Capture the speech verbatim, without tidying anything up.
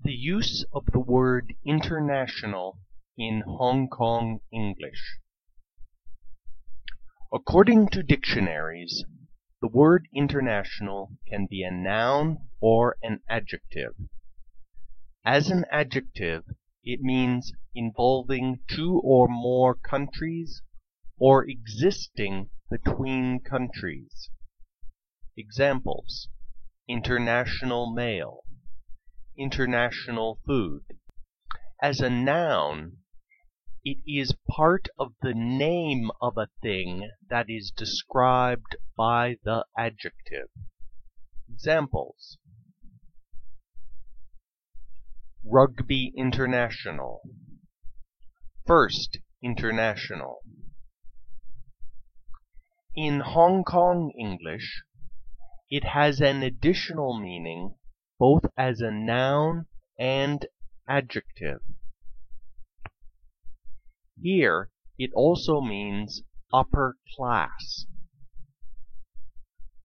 The use of the word international in Hong Kong English. According to dictionaries, the word international can be a noun or an adjective. As an adjective, it means involving two or more countries or existing between countries. Examples: international mail, international food. As a noun, it is part of the name of a thing that is described by the adjective. Examples: Rugby International, First International. In Hong Kong English, it has an additional meaning both as a noun and adjective. Here, it also means upper class.